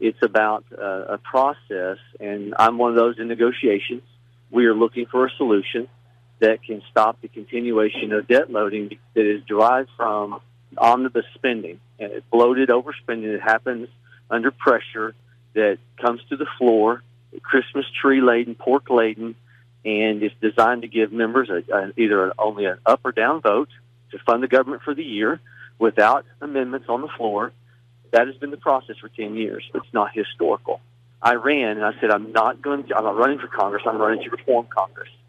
It's about a process, and I'm one of those in negotiations. We are looking for a solution that can stop the continuation of debt loading that is derived from omnibus spending and bloated overspending that happens under pressure that comes to the floor, Christmas tree laden, pork laden, and it's designed to give members either only an up or down vote to fund the government for the year without amendments on the floor. That has been the process for 10 years. It's not historical. I ran and I said, I'm not running for Congress. I'm running to reform Congress.